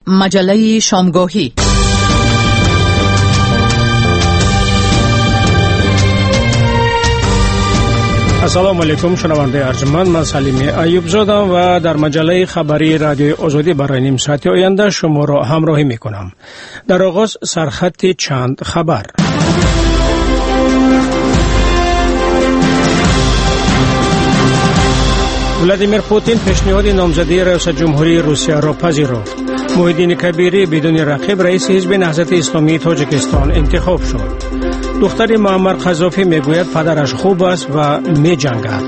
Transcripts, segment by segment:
مجله شامگاهی. السلام علیکم شنونده ارجمند، من سلیمی ایوب زادم و در مجله خبری رادیوی آزادی برای نیم ساعت آینده شما را همراهی می کنم. در آغاز سرخط چند خبر. ولادیمیر پوتین پیشنهاد نامزدی ریاست جمهوری روسیه را پذیرفت. محیدین کبیری بدون رقیب رئیس حزب نهضت اسلامی تاجیکستان انتخاب شد. دختر معمر قذافی میگوید پدرش خوب است و می جنگد.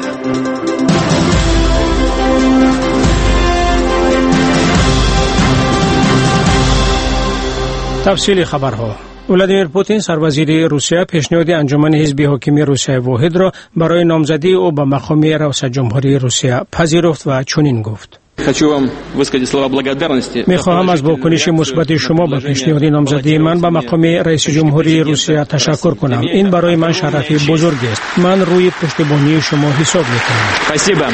تفصیل خبرها. ولادیمیر پوتین سروزیر روسیه پیشنهاد انجمن حزب حاکم روسیه واحد را برای نامزدی او به مقام ریاست جمهوری روسیه پذیرفت و چنین گفت: میخواهم از واکنش مثبت شما به پیشنهاد نامزدی من به مقام رئیس جمهوری روسیه تشکر کنم. این برای من شرف بزرگ است. من روی پشتیبانی شما حساب میکنم.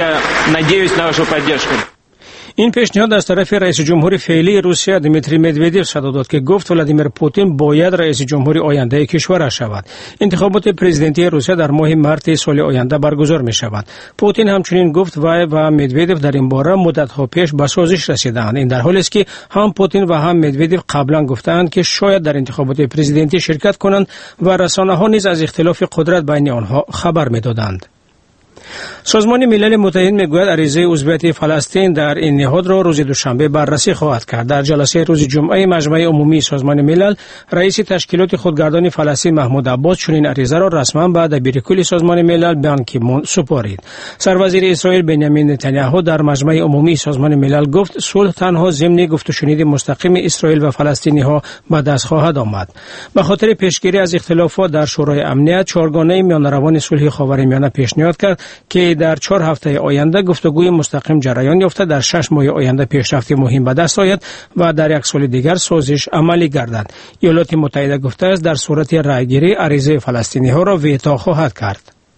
این پیشنهاد از طرف رئیس جمهور فعلی روسیه دیمیتری مدودیف صدا داد که گفت ولادیمیر پوتین باید رئیس جمهوری آینده کشورش شود. انتخابات پرزیدنتی روسیه در ماه مارس سال آینده برگزار می شود. پوتین همچنین گفت وی و مدودیف در این باره مدت‌ها پیش به سازش رسیدند. این در حالی است که هم پوتین و هم مدودیف قبلا گفتند که شاید در انتخابات پرزیدنتی شرکت کنند و رسانه‌ها نیز از اختلاف قدرت بین آنها خبر می‌دادند. سازمان ملل متحد میگوید عریضه عضویت فلسطین در این نهاد را روز دوشنبه بررسی خواهد کرد. در جلسه روز جمعه مجمع عمومی سازمان ملل، رئیس تشکیلات خودگردان فلسطین محمود عباس چنین عریضه را رسما به دبیرکل سازمان ملل بان کی مون سپارید. سروزیر اسرائیل بنیامین نتانیاهو در مجمع عمومی سازمان ملل گفت صلح تنها ضمن گفت و شنید مستقیم اسرائیل و فلسطینی‌ها به دست خواهد آمد. به خاطر پیشگیری از اختلافات در شورای امنیت، چهارگانه میانروان صلح خاورمیانه پیشنهاد کرد که در 4 هفته آینده گفتگوی مستقیم جریان یافته در 6 ماه آینده پیشرفت مهم به دست آید و در 1 سال دیگر سازش عملی گردد. ایالات متحده گفته است در صورت رأیگیری عریضه فلسطینی ها را ویتو خواهد کرد.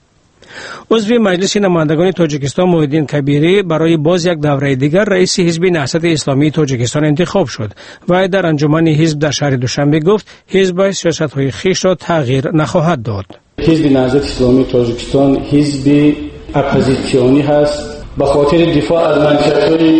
عضو مجلس نمایندگان تاجیکستان محیدین کبیری برای باز یک دوره دیگر رئیس حزب نهضت اسلامی تاجیکستان انتخاب شد و در انجمن حزب در شهر دوشنبه گفت حزب سیاست‌های خویش را تغییر نخواهد داد. حزب نهضت اسلامی تاجیکستان حزب اپوزیسیونی هست. به خاطر دفاع از منشأهای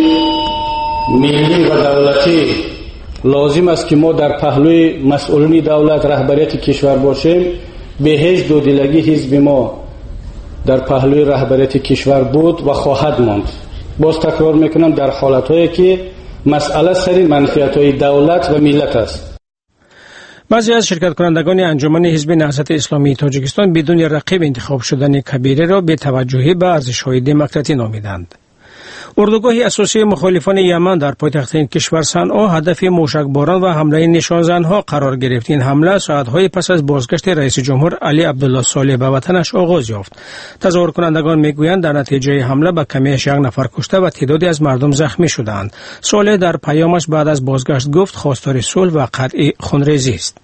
ملی و دولتی لازم است که ما در پهلوی مسئولین دولت رهبریت کشور باشیم. به هیچ دودلگی حزب ما در پهلوی رهبریت کشور بود و خواهد ماند. باز تکرار میکنم در حالتهایی که مسئله سر منفعت‌های دولت و ملت است. بعضی از شرکت کنندگان انجمن حزب نهضت اسلامی تاجیکستان بدون رقیب انتخاب شدن کبیره را بی توجهی به ارزش‌های دموکراتی نامیدند. اردوگاه اساسی مخالفان یمن در پایتخت این کشور صنعا هدف موشکباران و حمله نشانزنها قرار گرفت. این حمله ساعت‌های پس از بازگشت رئیس جمهور علی عبدالله صالح به وطنش آغاز یافت. تظاهر کنندگان میگویند در نتیجه حمله به کمیش 1 نفر کشته و تعدادی از مردم زخمی شدند. صالح در پیامش بعد از بازگشت گفت خواستار صلح و قطع خونریزی است.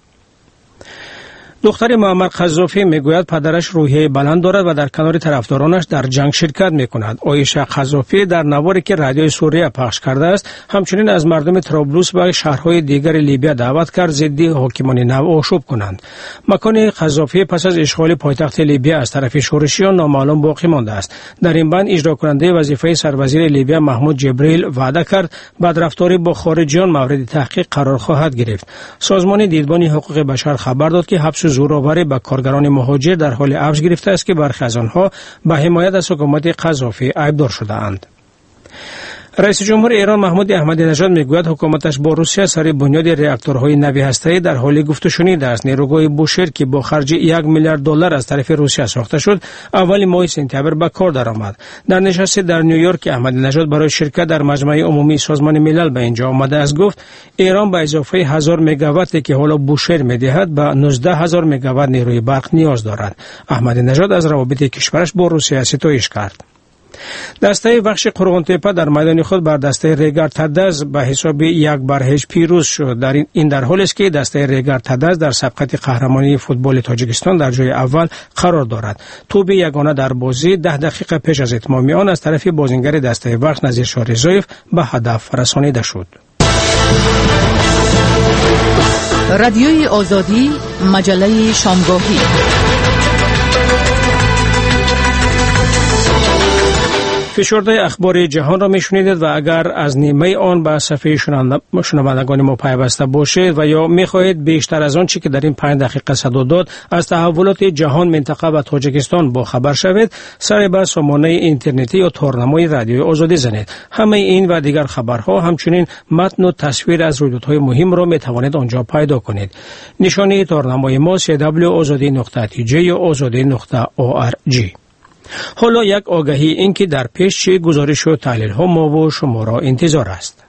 دختر معمر قذافی میگوید پدرش روحیه بلند دارد و در کنار طرفدارانش در جنگ شرکت میکند. عایشه قذافی در نواری که رادیوی سوریه پخش کرده است همچنین از مردم طرابلس و شهرهای دیگر لیبیا دعوت کرد ضد حاکمان نو آشوب کنند. مکان قذافی پس از اشغال پایتخت لیبیا از طرف شورشیان نامعلوم باقی مانده است. در این بین اجرا کننده وظیفه سروزیر لیبیا محمود جبریل وعده کرد بدرفتاری با خارجیان مورد تحقیق قرار خواهد گرفت. سازمان دیدبان حقوق بشر خبر داد که حبس زورآوری به کارگران مهاجر در حال افزایش گرفته است که برخی از آنها به حمایت از حکومت قذافی ایبدار شده‌اند. رئیس جمهور ایران محمود احمدی نژاد میگوید حکومتش با روسیه سر بنیاد راکتورهای نوی هسته‌ای در حال گفت و شنید است. نیروگاه بوشهر که با خرج 1 میلیارد دلار از طرف روسیه ساخته شد اول ماه سپتامبر به کار درآمد. در نشست در نیویورک احمدی نژاد برای شرکت در مجمع عمومی سازمان ملل به اینجا آمده است گفت ایران با اضافه 1000 مگاوات که حالا بوشهر میدهد به 19000 مگاوات نیروی برق نیاز دارد. احمدی نژاد از روابط کشورش با روسیه ستایش کرد. دسته بخش قرغن‌تپه در میدان خود بر دسته ریگر تدز به حساب 1-0 پیروز شد. در حالی است که دسته ریگر تدز در سبقت قهرمانی فوتبال تاجیکستان در جای اول قرار دارد. توپ یگانه در بازی 10 دقیقه پیش از اتمام آن از طرف بازیگر دسته بخش نظیر شاه رضایف به هدف رسانیده شد. رادیوی آزادی، مجله شامگاهی. فشرده اخبار جهان را میشنیدید و اگر از نیمه آن به صفحه شنوندگان ما پیوسته باشید و یا میخواهید بیشتر از آن چی که در این 5 دقیقه صدا داد از تحولات جهان، منطقه و تاجیکستان با خبر شوید، سر به سامانه اینترنتی یا تارنمای رادیوی آزادی زنید. همه این و دیگر خبرها همچنین متن و تصویر از رویدادهای مهم را میتوانید آنجا پیدا کنید. نشانه تارنمای ما www.azadi.tj یا azadi.org. حالا یک آگهی این که در پیش چه گزارش و تحلیل ها ما و شما را انتظار است.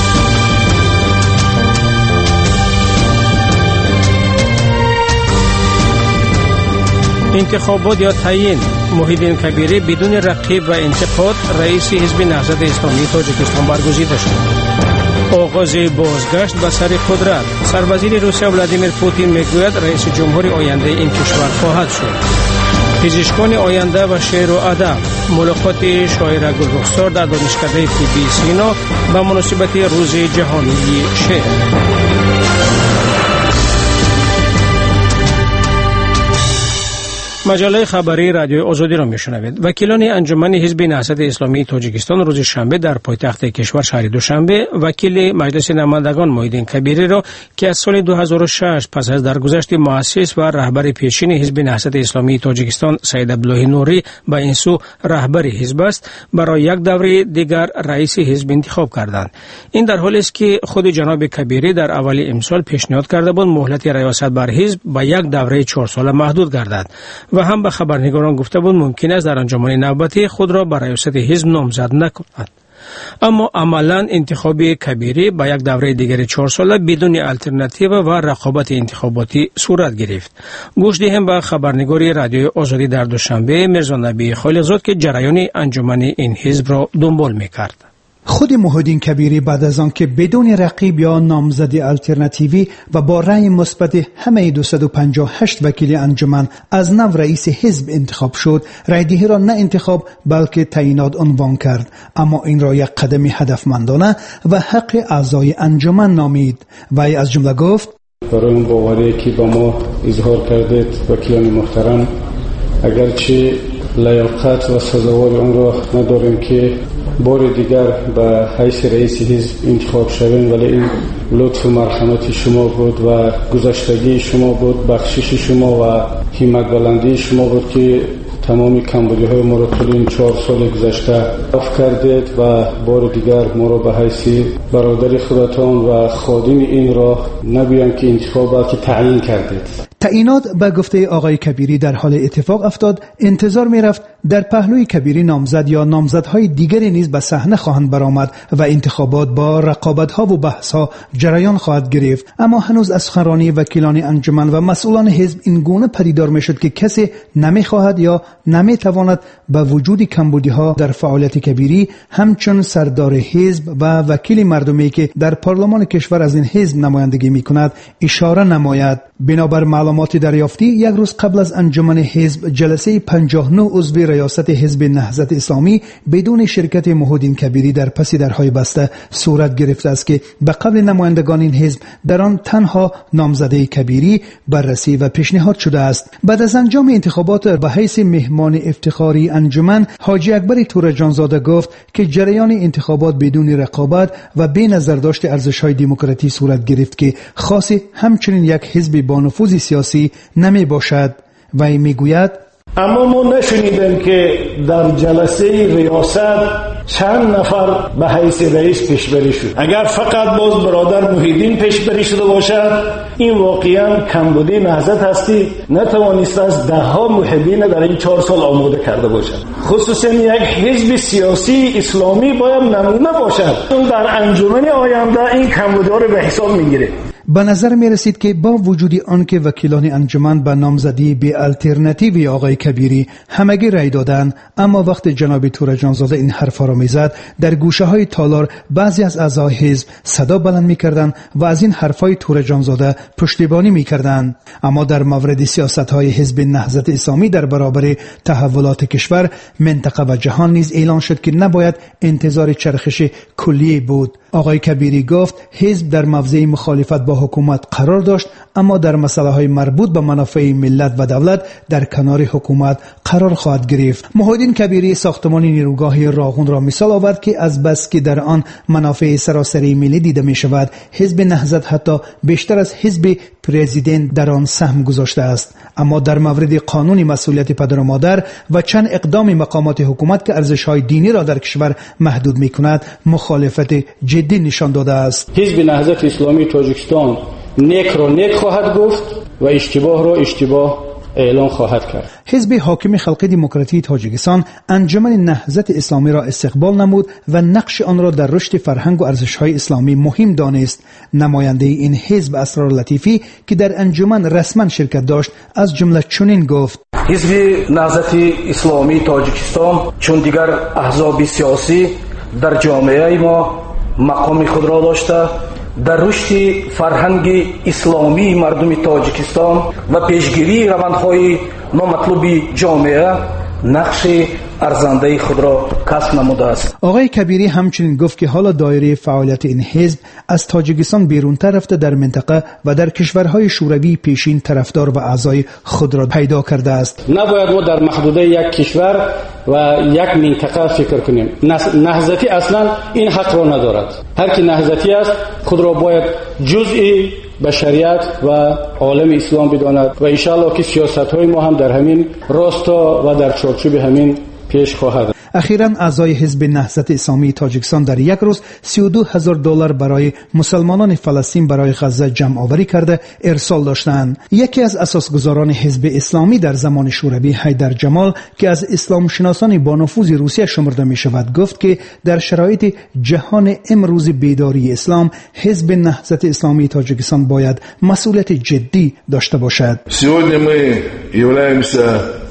انتخابات یا تعیین محیدین کبیری بدون رقیب و انتقاد رئیس حزب نهضت اسلامی تاجیکستان برگزیده شد. آغاز بازگشت به سر قدرت. سروزیر روسیه ولادیمیر پوتین میگوید رئیس جمهور آینده این کشور خواهد شد. پزشکان آینده و شعر و ادب. ملاقات شاعر گلرخسار در دانشکده طبی سینا به مناسبت روز جهانی شعر. مجله خبری رادیو آزادی را میشنوید. وکیلان انجمن حزب نهضت اسلامی تاجیکستان روز شنبه در پایتخت کشور شهر دوشنبه وکیل مجلس نمایندگان محیدین کبیری را که از سال 2006 پس از درگذشت مؤسس و رهبر پیشین حزب نهضت اسلامی تاجیکستان سید عبدالله نوری به این سو رهبر حزب است، برای یک دوره دیگر رئیس حزب انتخاب کردند. این در حالی است که خود جناب کبیری در اول امسال پیشنهاد کرده بود مهلت ریاست بر حزب به یک دوره 4 ساله محدود گردد و هم به خبرنگاران گفته بود ممکن است در انجمن نوبتی خود را برای ریاست حزب نامزد نکند. اما عملاً انتخاب کبیری با یک دوره دیگر 4 ساله بدون الटरनेटिव و رقابت انتخاباتی صورت گرفت. گوش دهیم به خبرنگاری رادیو آزادی در دوشنبه میرزا نبی خالقزاد که جریان انجمن این حزب را دنبال میکرد. خود محیدین کبیری بعد از آن که بدون رقیب یا نامزد الटरनेटिव و با رأی مثبت همه 258 وکیل انجمن از نو رئیس حزب انتخاب شد، رأی‌دهی را نه انتخاب بلکه تعیینات عنوان کرد، اما این را یک قدم هدفمندانه و حق اعضای انجمن نامید. وی از جمله گفت: برای اون باوری که با ما اظهار کردید وکیلان محترم، اگرچه لیاقت و سزاوار اون را نداریم که بار دیگر به حیث رئیس حزب انتخاب شویم، ولی این لطف و مرحمت شما بود و گذشتگی شما بود، بخشش شما و همت بلندی شما بود که تمام کمبودی های ما را طول این 4 سال گذشته عفو کردید و بار دیگر ما را به حیث برادر خودتان و خادم این راه نبیان که انتخاب بلکه تعیین کردید. تعیینات به گفته آقای کبیری در حال اتفاق افتاد. انتظار می رفت در پهلوی کبیری نامزد یا نامزدهای دیگری نیز به صحنه خواهند برآمد و انتخابات با رقابت‌ها و بحث‌ها جریان خواهد گرفت، اما هنوز از سخنرانی وکیلان انجمن و مسئولان حزب این گونه پدیدار می‌شد که کسی نمی‌خواهد یا نمی‌تواند با وجود کمبودی‌ها در فعالیت کبیری همچون سردار حزب و وکیل مردمی که در پارلمان کشور از این حزب نمایندگی می‌کند اشاره نماید. بنابر معلومات دریافتی، یک روز قبل از انجمن حزب جلسه 59 عضو ریاست حزب نهضت اسلامی بدون شرکت محیدین کبیری در پس درهای بسته صورت گرفته است که به قبل نمایندگان این حزب در آن تنها نامزده کبیری بررسی و پیشنهاد شده است. بعد از انجام انتخابات به حیث مهمان افتخاری انجمن، حاجی اکبر تورجانزاده گفت که جریان انتخابات بدون رقابت و بی نظر داشت ارزش‌های دموکراتی صورت گرفت که خاص همچنین یک حزب با نفوذ سیاسی نمی باشد. و میگوید: اما ما نشنیدیم که در جلسه ریاست چند نفر به حیث رئیس پیشبری شد. اگر فقط باز برادر محیدین پیشبری شده باشد، این واقعا کمبودی نهضت هستی نتوانست از 10 محبین در این 4 سال آماده کرده باشد. خصوصا یک حزب سیاسی اسلامی باید نمونه باشد. اون در انجمن آینده این کمبودی ها رو به حساب میگیره. به نظر می رسید که با وجود آنکه وکیلان انجمن به نامزدی به الटरनेटिव آقای کبیری همگی رأی دادند، اما وقت جناب تورجانزاده این حرفا را میزد، در گوشه های تالار بعضی از اعضای حزب صدا بلند میکردند و از این حرفای تورجانزاده پشتیبانی میکردند. اما در مورد سیاست های حزب نهضت اسلامی در برابر تحولات کشور، منطقه و جهان نیز اعلان شد که نباید انتظار چرخش کلی بود. آقای کبیری گفت حزب در موضع مخالفت با حکومت قرار داشت، اما در مسائل مربوط به منافع ملت و دولت در کنار حکومت قرار خواهد گرفت. محیدین کبیری ساختمان نیروگاه راغون را مثال آورد که از بس که در آن منافع سراسری ملی دیده می شود، حزب نهضت حتی بیشتر از حزب پرزیدنت در آن سهم گذاشته است. اما در مورد قانون مسئولیت پدر و مادر و چند اقدام مقامات حکومت که ارزش‌های دینی را در کشور محدود می‌کند، مخالفت جدی نشان داده است. حزب نهضت اسلامی تاجیکستان نیک را نیک خواهد گفت و اشتباه را اشتباه اعلان خواهد کرد. حزب حاکم خلق دموکراتی تاجیکستان انجمن نهضت اسلامی را استقبال نمود و نقش آن را در رشد فرهنگ و ارزش‌های اسلامی مهم دانست. نماینده این حزب اسرار لطیفی که در انجمن رسما شرکت داشت از جمله چنین گفت: حزب نهضت اسلامی تاجیکستان چون دیگر احزاب سیاسی در جامعه ما مقام خود را داشته، در رشد فرهنگ اسلامی مردم تاجیکستان و پیشگیری روندهای نامطلوب جامعه نقش ارزنده خود را کسب نموده است. آقای کبیری همچنین گفت که حالا دایره فعالیت این حزب از تاجیکستان بیرونتر رفته در منطقه و در کشورهای شوروی پیشین طرفدار و اعضای خود را پیدا کرده است. نباید ما در محدوده یک کشور و یک منطقه فکر کنیم. نهضتی اصلا این حق را ندارد. هر کی نهضتی است خود را باید جزئی بشریت و عالم اسلام بداند و انشاءالله که سیاست‌های ما هم در همین راستا و در چارچوب همین پیش خواهد. اخیراً اعضای حزب نهضت اسلامی تاجیکستان در یک روز $32,000 برای مسلمانان فلسطین برای غزه جمع آوری کرده ارسال داشتند. یکی از اساسگزاران حزب اسلامی در زمان شوروی، حیدر جمال، که از اسلام شناسان با نفوذ روسیه شمرده می شود، گفت که در شرایط جهان امروز بیداری اسلام، حزب نهضت اسلامی تاجیکستان باید مسئولیت جدی داشته باشد. Сегодня мы являемся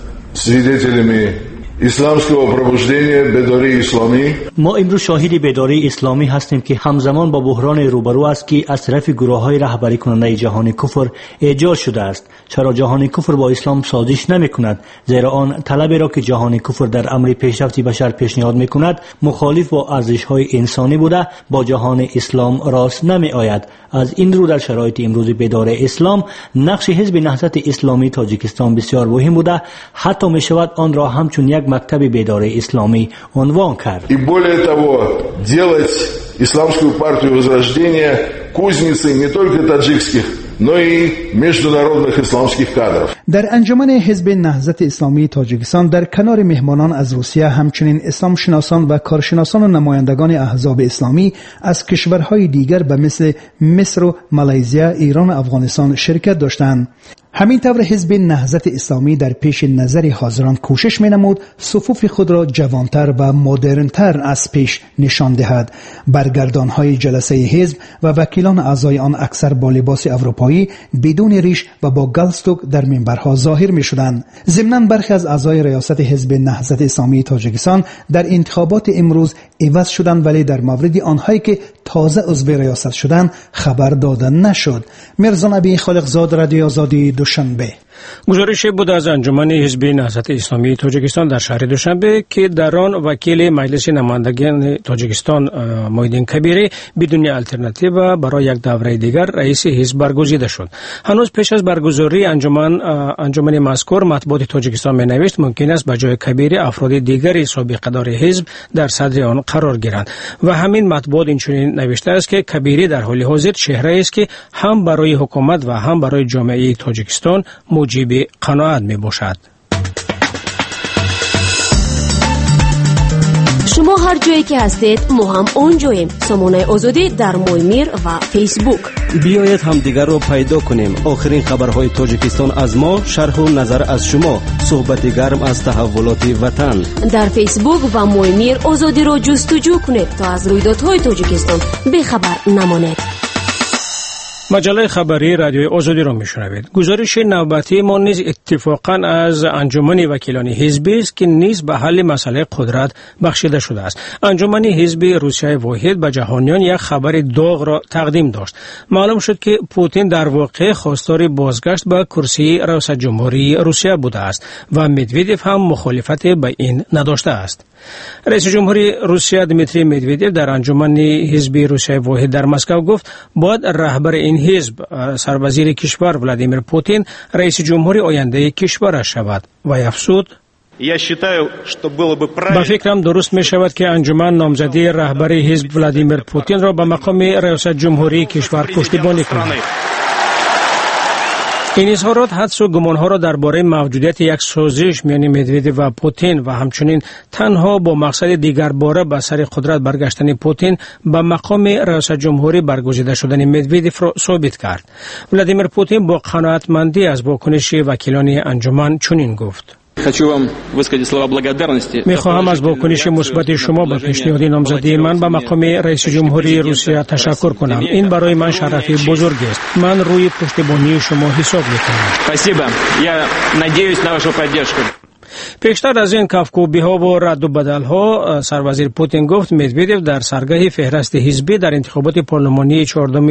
свидетелями اسلامского пробуждения بیداری اسلامی. ما امروز شاهد بیداری اسلامی هستیم که همزمان با بحران روبرو است که از طرف گروه‌های رهبری کننده جهان کفر ایجاد شده است. چرا جهان کفر با اسلام سازش نمی‌کند؟ زیرا آن طلبی را که جهان کفر در امر پیشرفت بشر پیشنهاد می‌کند مخالف با ارزش‌های انسانی بوده، با جهان اسلام راست نمی‌آید. از این رو در شرایط امروز بیدار اسلام نقش حزب نهضت اسلامی تاجیکستان بسیار مهم بوده، حتی می‌شود آن را همچون یک مکتب بیدار اسلامی عنوان کرد. И более того, делать исламскую партию возрождения кузницей не только таджикских, но и международных исламских кадров. در انجمن حزب نهضت اسلامی تاجیکستان در کنار مهمانان از روسیه همچنین اسلام شناسان و کارشناسان و نمایندگان احزاب اسلامی از کشورهای دیگر به مثل مصر و مالزی، ایران و افغانستان شرکت داشتند. همین طور حزب نهضت اسلامی در پیش نظر حاضران کوشش می‌نمود صفوف خود را جوانتر و مدرن‌تر از پیش نشان دهد. برگردان‌های جلسه حزب و وکیلان اعضای آن اکثر با لباس اروپایی بدون ریش و با گالستوک در منبرها ظاهر می‌شدند. ضمناً برخی از اعضای ریاست حزب نهضت اسلامی تاجیکستان در انتخابات امروز عوض شدند، ولی در مورد آنهایی که تازه عضو ریاست شدند خبر داده نشد. مرزا نبی خالقزاد، رادیو آزادی، دوشنبه. گزارش بود از انجمن حزب نهضت اسلامی تاجیکستان در شهر دوشنبه که در آن وکیل مجلس نمایندگان تاجیکستان محیدین کبیری بدون آلترناتیو برای یک دوره دیگر رئیس حزب برگزیده شد. هنوز پیش از برگزاری انجمن مذکور مطبوعات تاجیکستان می‌نوشت ممکن است به جای کبیری افراد دیگری سابقه دار حزب در صدر آن قرار گیرند و همین مطبوعات اینچنین نوشته است که کبیری در حال حاضر چهره است که هم برای حکومت و هم برای جامعه تاجیکستان موجب قناعت می باشد. شما هر جایی که هستید ما هم اونجاییم. سامانه آزادی در مویمیر و فیسبوک. بیایید هم دیگر رو پیدا کنیم. آخرین خبرهای تاجیکستان از ما، شرح و نظر از شما، صحبت گرم از تحولات وطن. در فیسبوک و مویمیر آزادی رو جستجو کنید تا از رویدادهای تاجیکستان بی‌خبر نمانید. مجله خبری رادیو آزادی را میشنوید. گزارش نوبتی ما نیز اتفاقا از انجمن وکیلان حزبی است که نیز به حل مسئله قدرت بخشیده شده است. انجمن حزب روسیه واحد به جهانیان یک خبر داغ را تقدیم داشت. معلوم شد که پوتین در واقع خواستار بازگشت به کرسی ریاست جمهوری روسیه بوده است و مدودیف هم مخالفت به این نداشته است. رئیس جمهوری روسیه دمیتری مدودیف در انجمن حزب روسیه واحد در مسکو گفت باید رهبر این حزب سروزیر کشور ولادیمیر پوتین رئیس جمهوری آینده کشور شود و افزود با فکرم درست می شود که انجمن نامزدی رهبری حزب ولادیمیر پوتین را به مقام ریاست جمهوری کشور پشتیبانی کند. این اظهارات حدس و گمانها را درباره موجودیت یک سازش میان مدودیف و پوتین و همچنین تنها با مقصد دیگر باره به سر قدرت برگشتن پوتین به مقام ریاست جمهوری برگزیده شدن مدودیف را ثابت کرد. ولادیمیر پوتین با قناعتمندی از واکنش وکیلان انجمن چنین گفت: می خواهم از واکنش مثبت شما به پیشنهاد نامزدی من به مقام رئیس جمهوری روسیه تشکر کنم. این برای من شرف بزرگ است. من روی پشتیبانی شما حساب می‌کنم. پیشتر از این کافکوبی ها و رد و بدل ها سروزیر پوتین گفت مدودیف در سرگاه فهرست حزبی در انتخابات پارلمانی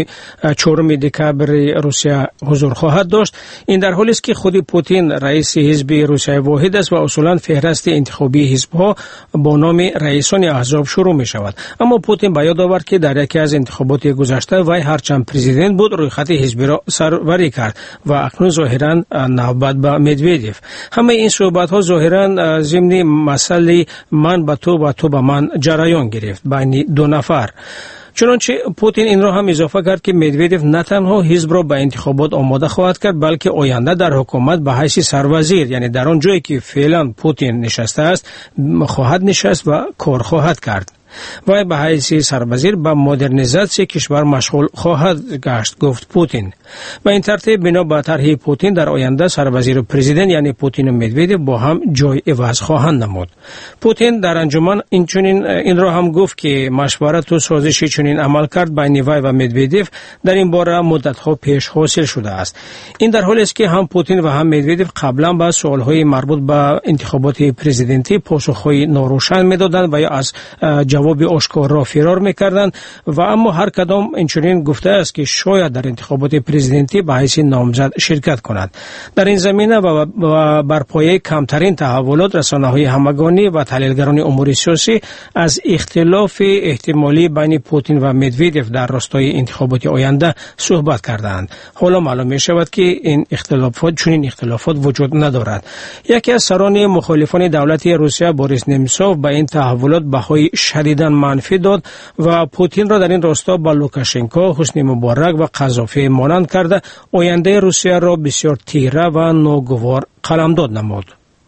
4 دکبر روسیه حضور خواهد داشت. این در حالی است که خود پوتین رئیس حزب روسیه واحد است و اصولا فهرست انتخابی حزب ها با نام رئیسان احزاب شروع می شود. اما پوتین به یاد آورد که در یکی از انتخابات گذشته وی هرچند پرزیدنت بود روی خط حزبی را سروری کرد و اکنون ظاهرا نوبت به مدودیف. همه این صحبت ها ظاهرا ضمن مسئله من به تو و تو به من جریان گرفت بین دو نفر. چنانچه پوتین این را هم اضافه کرد که مدودیف نه تنها حزب را به انتخابات آماده خواهد کرد بلکه آینده در حکومت به حیث سروزیر، یعنی در آن جایی که فعلا پوتین نشسته است، خواهد نشست و کار خواهد کرد. و به حیث سروزیر به مدرنیزاسیون کشور مشغول خواهد گشت، گفت پوتین. و این ترتیب بنا به طرح پوتین در آینده سروزیر و پرزیدنت یعنی پوتین و مدودیف با هم جای عوض خواهند نمود. پوتین در انجمن این را هم گفت که مشورت و سازشی چنین عمل کرد بین وی و مدودیف در این باره مدت‌ها پیش حاصل شده است. این در حالی است که هم پوتین و هم مدودیف قبلا به سوال‌های مربوط به انتخابات پرزیدنتی پاسخ‌های ناروشن می‌دادند و یا از جواب آشکار را فرار می‌کردند و اما هر کدام اینچنین گفته است که شاید در انتخابات پرزیدنتی به حیث نامزد شرکت کند. در این زمینه و بر پایه کمترین تحولات رسانه‌های همگانی و تحلیلگران امور سیاسی از اختلاف احتمالی بین پوتین و مدودیف در راستای انتخابات آینده صحبت کردند. حالا معلوم می‌شود که این چنین اختلافات وجود ندارد. یکی از سران مخالفان دولت روسیه بوریس نمسوف به این تحولات بهای شدیداً منفی داد و پوتین را در این راستا با لوکاشنکو، حسنی مبارک و قذافی مانند کرده آینده روسیه را بسیار تیره و ناگوار قلمداد نمود.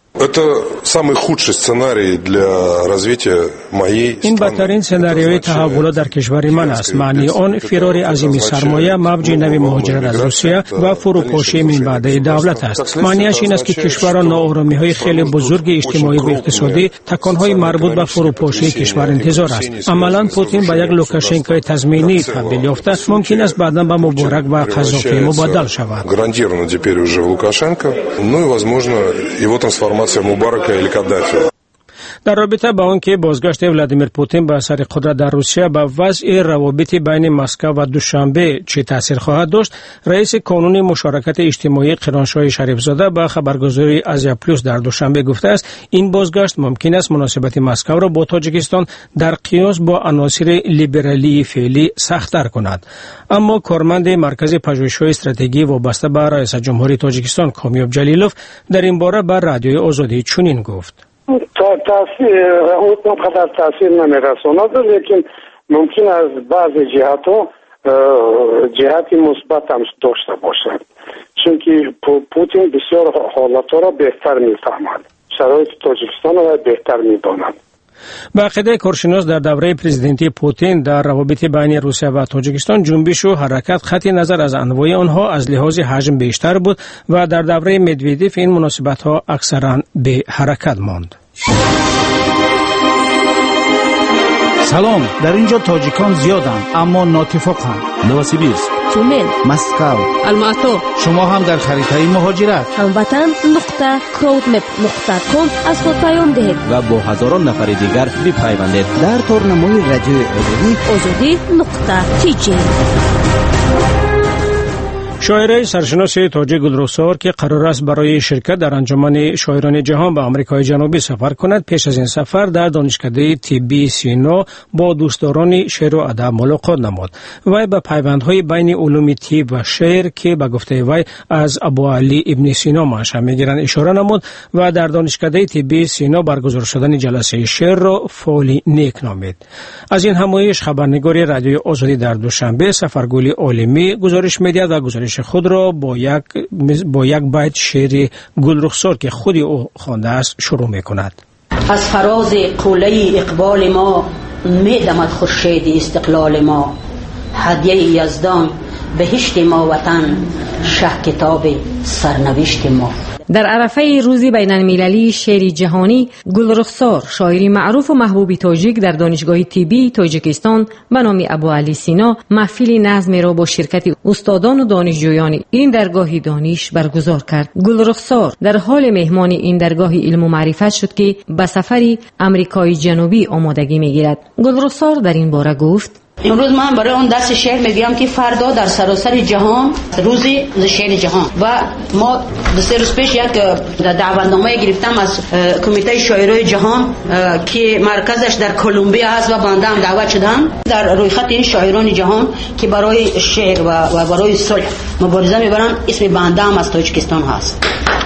این بدترین سناریوی تحولات در کشور من است. معنی آن فرار عظیم سرمایه، موج نوی مهاجرت از روسیه و فروپاشی من بعده دولت است. معنیش این است که کشورها ناآرامی‌های خیلی بزرگ اجتماعی و اقتصادی، تکان‌های مربوط به فروپاشی کشور انتظار است. عملاً پوتین با یک لوکاشنکوی تضمینی تبدیل یافته ممکن است بعداً به مبارک و قذافی مبادل شود. در رابطه با آنکه بازگشت ولادیمیر پوتین به سر قدرت در روسیه به وضع روابط بین مسکو و دوشنبه چه تاثیر خواهد داشت، رئیس کانون مشارکت اجتماعی قرانشاه شریفزاده به خبرگزاری آزیا پلوس در دوشنبه گفته است این بازگشت ممکن است مناسبت مسکو را با تاجیکستان در قیاس با عناصر لیبرالی فعلی سخت‌تر کند. اما کارمند مرکز پژوهش‌های استراتژی وابسته به رئیس جمهوری تاجیکستان کامیاب جلیلوف در این باره به رادیوی آزادی چنین گفت: اونقدر تاثیر نمیرساند، لیکن ممکن است بعض جهتی مثبت هم داشته باشد، چون که پوتین بسیار حالات را بهتر میفهمد، شرایط تاجیکستان را بهتر میداند. به عقیده کارشناس در دوره پرزیدنتی پوتین در روابط بین روسیه و تاجیکستان جنبش و حرکت خط نظر از انواع آنها از لحاظ حجم بیشتر بود و در دوره مدودیف این مناسبت ها اکثرا به حرکت ماند. سلام، در اینجا تاجیکان زیادند اما ناتفاقند. نوسیبیرسک، تومن، مسکو، الماتو. شما هم در خریطه مهاجرت هموطن.crowdmap.com از خود پیام دهید و با هزاران نفر دیگر بپیوندید در تورنمای رادیو آزادی. آزادی.tj. شاعره سرشناس تاجیک گلرخسار که قرار است برای شرکت در انجمن شاعران جهان به آمریکای جنوبی سفر کند، پیش از این سفر در دانشکده طبی سینا با دوستداران شعر و ادب ملاقات نمود. وی به پیوندهای بین علوم طب و شعر که به گفته وی از ابوعلی ابن سینا منشأ میگیرند اشاره نمود و در دانشکده طبی سینا برگزار شدن جلسه شعر را فعالی نیک نامید. از این همایش خبرنگار رادیوی آزادی در دوشنبه سفرگل عالمی گزارش می‌دهد و گزارش خود را با یک بیت شعر گلرخسار که خود او خوانده است شروع می‌کند. از فراز قله اقبال ما می‌دمد خورشید استقلال ما، هدیه یزدان بهشت ما وطن، شه کتاب سرنوشت ما. در عرفه روز بین المللی شعر جهانی، گلرخسار شاعری معروف و محبوب تاجیک در دانشگاه طبی تاجیکستان به نام ابوعلی سینا محفل نظم را با شرکت استادان و دانشجویان این درگاه دانش برگزار کرد. گلرخسار در حال مهمان این درگاه علم و معرفت شد که به سفری آمریکای جنوبی آمادگی می‌گیرد. گلرخسار در این باره گفت: امروز من برای اون درس شعر میگم که فردا در سراسر جهان روز شعر جهان و ما دو سه روز پیش یک دعوتنامه گرفتم از کمیته شاعرای جهان که مرکزش در کلمبیا هست و بنده هم دعوت شدم در رویخط این شاعران جهان که برای شعر و برای صلح مبارزه میبرن. اسم بنده هم از تاجیکستان هست.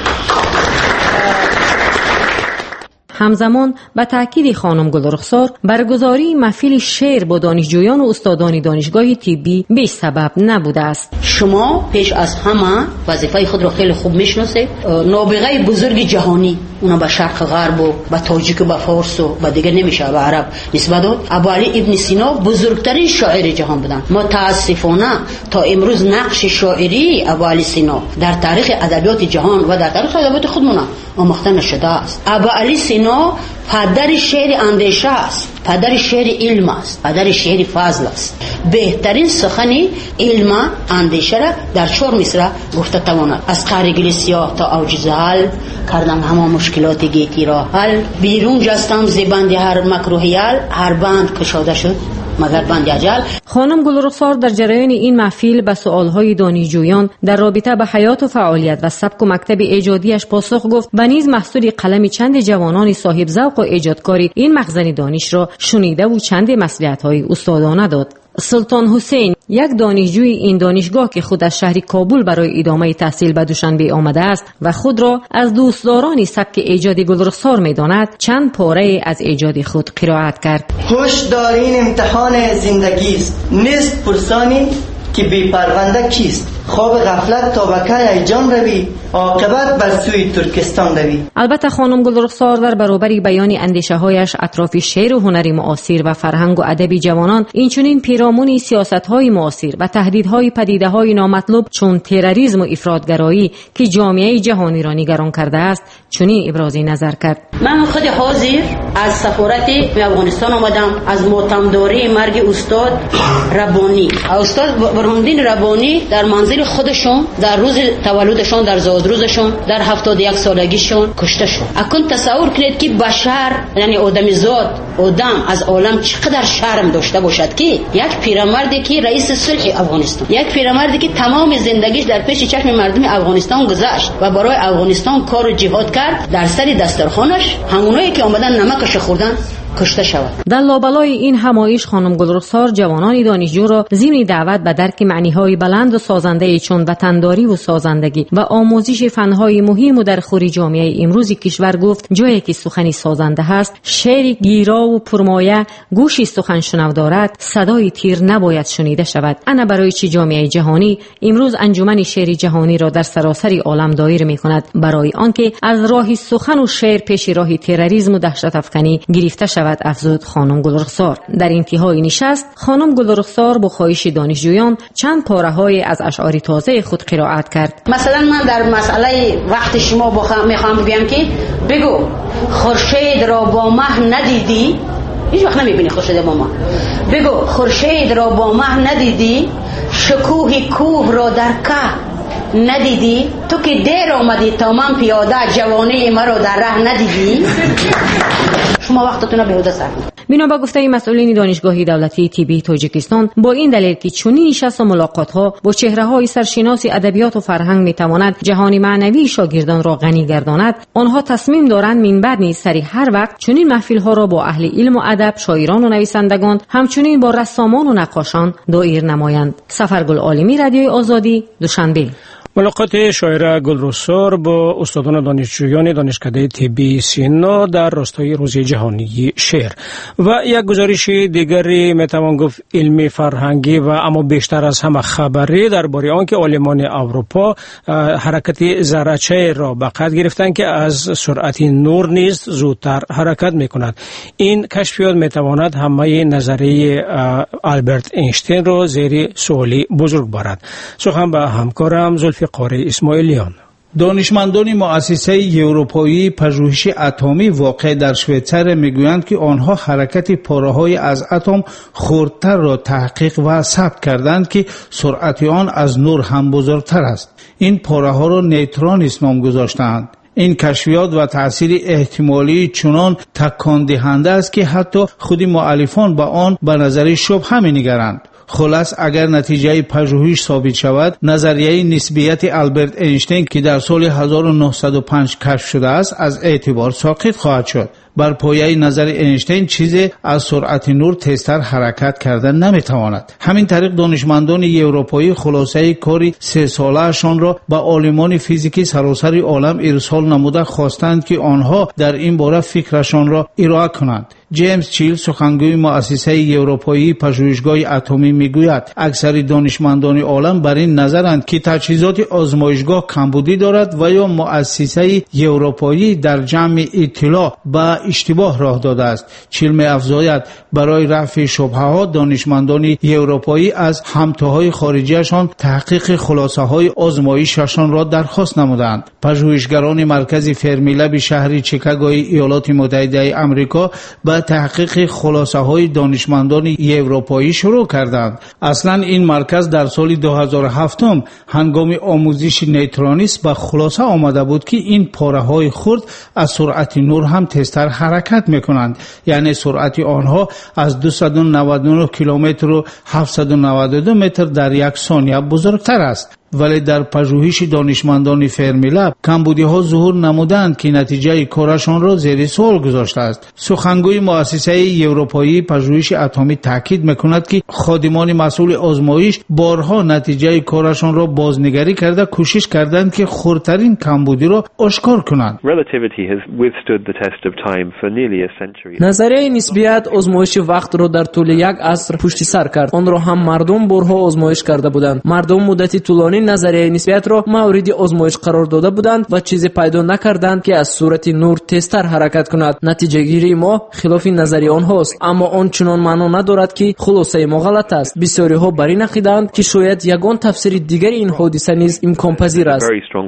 همزمان به تأکید خانم گلرخسار برگزاری محفل شعر با دانشجویان و استادان دانشگاه طبی بی سبب نبوده است. شما پیش از همه وظیفه خود را خیلی خوب میشناسید. نابغه بزرگ جهانی اونا به شرق غرب و به تاجیک و به فارس و به دیگه نمیشه به عرب نسبت داد. ابوعلی ابن سینا بزرگترین شاعر جهان بودن. متاسفانه تا امروز نقش شاعری ابوعلی سینا در تاریخ ادبیات جهان و در تاریخ ادبیات خودمون آموخته نشده است. ابوعلی سینا پدر شعر اندیشه است، پدر شعر علم است، پدر شعر فضل است. بهترین سخن علم اندیشه را در 4 مصرع گفته تواند. از قرگل سیاه تا اوج زحل، کردم همه مشکلات گیتی را حل، بیرون جستم زبند هر مکروهیل، هر بند کشاده شد مگر بند اجل. خانم گلرخسار در جریان این محفل به سؤالهای دانشجویان در رابطه به حیات و فعالیت و سبک و مکتب ایجادیش پاسخ گفت و نیز محصول قلم چند جوانان صاحب ذوق و ایجادکاری این مخزن دانش را شنیده و چند مصلحت‌های استادانه داد. سلطان حسین، یک دانشجوی این دانشگاه که خود از شهر کابل برای ادامه تحصیل به دوشنبه آمده است و خود را از دوستداران سبک ایجاد گلرخسار می‌داند، چند پاره از ایجاد خود قرائت کرد. هوشدار این امتحان زندگی است، نیست پرسانی که بی پرونده کیست. خواب غفلت تا بکای جان روی، عاقبت بر سوی ترکستان روی. البته خانم گلرخسار در برابر بیان اندیشه هایش اطراف شعر و هنر معاصر و فرهنگ و ادب جوانان، اینچنین پیرامون سیاست های معاصر و تهدیدهای پدیده های نامطلوب چون تروریسم و افراطگرایی که جامعه جهانی را نگران کرده است، چنین ابراز نظر کرد. من خود حاضر از سفارت افغانستان آمدم از ماتمداری مرگ استاد ربانی. استاد برهاندین ربانی در منزل خودشون در روز تولدشون، در زادروزشون، در 71 سالگیشون کشته شد. اکنون تصور کنید که بشر، یعنی آدمیزاد، آدم از عالم چقدر شرم داشته باشد که یک پیرمردی که رئیس صلح افغانستان، یک پیرمردی که تمام زندگیش در پیش چشم مردم افغانستان گذشت و برای افغانستان کار و جهاد کرد، در سر دسترخوانش همونایی که آمدن نمکش خوردن کشته شود. در لابلای این همایش خانم گلرخسار جوانان دانشجو را ضمن دعوت به درک معنی‌های بلند و سازنده چون وطنداری و سازندگی و آموزش فن‌های مهم و در خور جامعه امروز کشور گفت جایی که سخنی سازنده هست، شعر گیرا و پرمایه گوشی سخن شنو دارد، صدای تیر نباید شنیده شود. انا برای چی جامعه جهانی امروز انجمن شعر جهانی را در سراسر عالم دایر می‌کند؟ برای آنکه از راه سخن و شعر پیش راه تروریسم و دهشت افکنی گرفته شود، افزود خانم گلرخسار. در انتهای نشست خانم گلرخسار با خواهش دانشجویان چند پاره‌های از اشعار تازه خود قرائت کرد. مثلا من در مسئله وقت شما میخوام بگم که بگو خورشید را با مه ندیدی، هیچ وقت نمیبینی خورشید با مه. بگو خورشید را با مه ندیدی، شکوه کوه را در که ندیدی، تو که دیر آمدی تا من پیاده جوانی مرا در ره ندیدی. شما وقتتون رو بهوده صرف. بنا به گفته مسئولین دانشگاه دولتی طبی تاجیکستان، با این دلیل که چنین نشست و ملاقات‌ها با چهره‌های سرشناس ادبیات و فرهنگ می‌تواند جهان معنوی شاگردان را غنی گرداند، آنها تصمیم دارند منبر نیز سری هر وقت چنین محفل‌ها را با اهل علم و ادب، شاعران و نویسندگان، همچنین با رسامان و نقاشان دایر نمایند. سفرگل عالمی، رادیوی آزادی، دوشنبه. ملاقات شاعره گلرخسار با استادان دانشجویان دانشکده طبی سینا در راستای روز جهانی شعر و یک گزارش دیگری میتوان گفت علمی فرهنگی و اما بیشتر از همه خبری درباره آنکه عالمان اروپا حرکت ذره‌چه را به قد گرفتند که از سرعت نور نیز زودتر حرکت میکند. این کشفیات میتواند همه نظریه آلبرت اینشتین را زیر سوالی بزرگ برد. سخن به همکارم زلفی قاری اسماعیلیان. دانشمندان مؤسسه اروپایی پژوهش اتمی واقع در شویتزر میگویند که آنها حرکت پاره‌های از اتم خردتر را تحقیق و ثبت کردند که سرعت آن از نور هم بزرگتر است. این پاره‌ها را نیوترونیست نام گذاشتند. این کشفیات و تأثیر احتمالی چنان تکان دهنده است که حتی خود مؤلفان با آن به نظر شبهه می‌نگرند. خلاص اگر نتیجه پژوهش ثابت شود، نظریه نسبیت آلبرت اینشتین که در سال 1905 کشف شده است از اعتبار ساقط خواهد شد. بر پایه نظر اینشتین چیزی از سرعت نور تیزتر حرکت کردن نمیتواند. همین طریق دانشمندان اروپایی خلاصه کاری 3 ساله‌شان را به عالمان فیزیکی سراسر عالم ارسال نموده خواستند که آنها در این باره فکرشان را ارائه کنند. جیمز چیل، سخنگوی مؤسسه اروپایی پژوهشگاه اتمی میگوید اکثر دانشمندان عالم بر این نظرند که تجهیزات آزمایشگاه کمبودی دارد و یا مؤسسه اروپایی در جمع اطلاع به اشتباه راه داده است. چیل می‌افزاید برای رفع شبهه‌ها دانشمندان اروپایی از همتاهای خارجیشان تحقیق خلاصه‌های آزمایششان را درخواست نمودند. پژوهشگران مرکز فرمیلب شهر چیکاگوی ایالات متحده آمریکا به تحقیق خلاصه‌های دانشمندان اروپایی شروع کردند. اصلا این مرکز در سال 2007 هنگام آموزش نیوترونیست به خلاصه آمده بود که این پاره‌های خرد از سرعت نور هم تیزتر حرکت میکنند، یعنی سرعت آنها از 299 کیلومتر و 792 متر در یک ثانیه بزرگتر است. ولی در پژوهش دانشمندان فرمیلب کمبودی‌ها ظهور نمودند که نتیجه کارشان را زیر سوال گذاشته است. سخنگوی مؤسسه اروپایی پژوهش اتمی تاکید می‌کند که خادمان مسئول آزمایش بارها نتیجه کارشان را بازنگری کرده کوشش کردند که خردترین کمبودی را آشکار کنند. نظریه نسبیت آزمایش وقت را در طول یک عصر پشت سر کرد. آن را هم مردم بارها آزمایش کرده بودند. مردم مدتی طولانی نظریه نسبیت را مورد آزمایش قرار داده بودند و چیزی پیدا نکردند که از صورت نور تیزتر حرکت کند. نتیجه گیری ما خلاف نظریه آنهاست، اما آن چنان معنا ندارد که خلاصه ما غلط است. بسیاری ها بر این عقیده‌اند که شاید یگان تفسیر دیگر این حادثه نیز امکان پذیر است.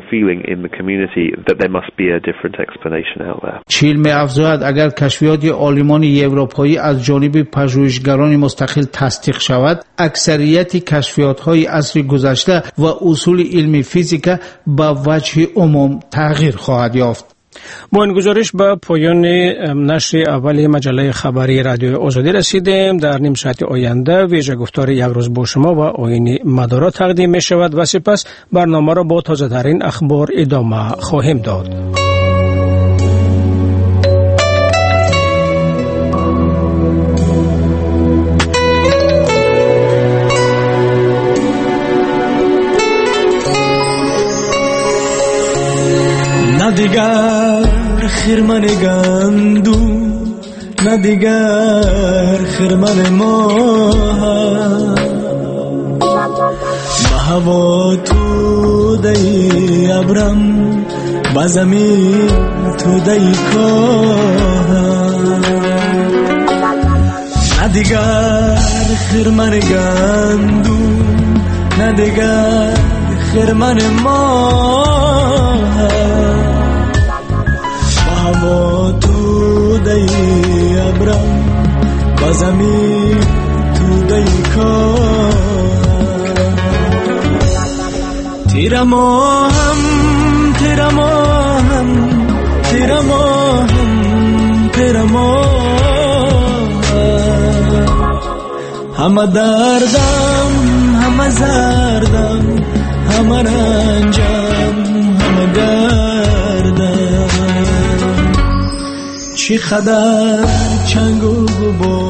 چیل می‌افزاید اگر کشفیات عالمان اروپایی از جانب پژوهشگران مستقل تصدیق شود، اکثریت کشفیات‌های عصر گذشته و اصول علمی فیزیک به وجه عموم تغییر خواهد یافت. با این گزارش به پایان نشر اول مجله خبری رادیو آزادی رسیدیم. در نیم ساعت آینده ویژه گفتار یک روز با شما و آیین مدارا تقدیم می شود و سپس برنامه را با تازه ترین اخبار ادامه خواهیم داد. نه دیگر خرمن گندو، نه دیگر خرمن ما، به هوا تو دی ابرم، به زمین تو دی کاه. نه دیگر خرمن گندو، نه دیگر خرمن ما، هوا تو دی ابرم، با زمین تو دی کار. تیرا ماهم، تیرا ماهم، تیرا ماهم، تیرا ماهم، همه دردم همه زردم همه رنجم همه گردم چی خدر چنگ و گبار